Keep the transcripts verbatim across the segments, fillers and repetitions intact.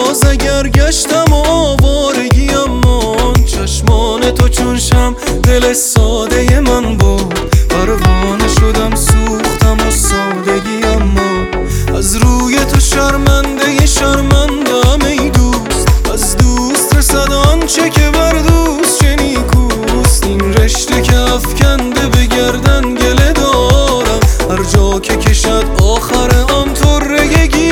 باز اگر گشتم آوارگیم من، چشمان تو چون شم دل ساده من بود، پروانه شدم سوختم و سادگی. اما از روی تو شرمنده شرمندم ای دوست، از دوست رسد آنچه که بر دوست چه نیکوست. این رشته که افکنده به گردن گله دارم، هر جا که کشد آخر آن طرگی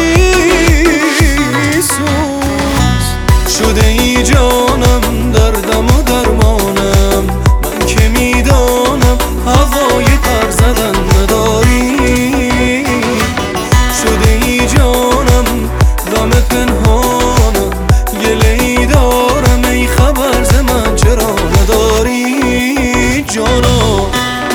سوز شده ای جانم، دردم و درمانم. من که میدانم هوای پر زدن نداری، شده ای جانم غم پنهانم. گله ای دارم ای خبر ز من چرا نداری جانم.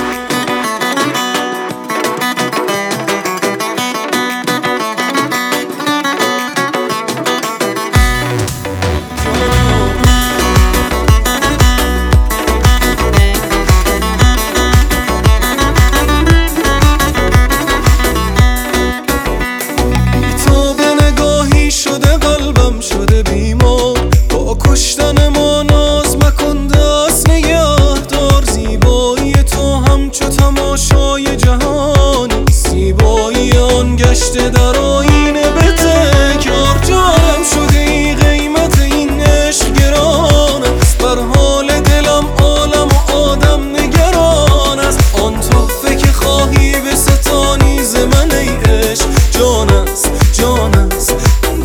شده بیمار با کشتن ما، ناز مکن دست نگه دار. زیبایی تو همچو تماشای جهانی، زیبایی آن گشته در آینه به تکرار. جانم شده ای قیمت این عشق گران است، بر حال دلم عالم و آدم نگران است. آن تحفه که خواهی به ستانی ز من ای عشق، جان است جان است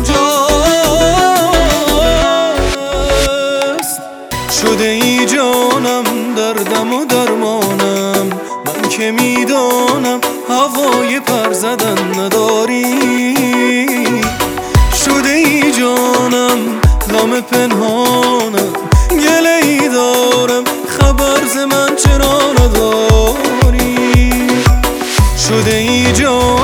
شده ای جانم، دردم و درمانم. من که میدانم هوای پر زدن نداری، شده ای جانم غم پنهانم. گله ای دارم خبر ز من چرا نداری، شده ای جانم